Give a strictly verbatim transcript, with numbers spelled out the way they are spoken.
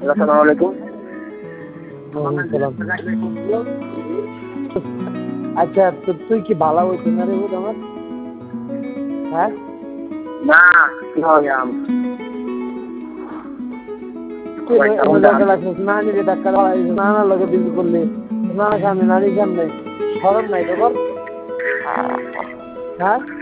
আসসালামু আলাইকুম। আচ্ছা তো তুই কি ভালো হইতে না রে বোধ আমার? হ্যাঁ না কি হবে আম নানি ডাক্তার নানার লোকে বিল করলে নানা সামনে নানির সামনে সরম নাই তোর? হ্যাঁ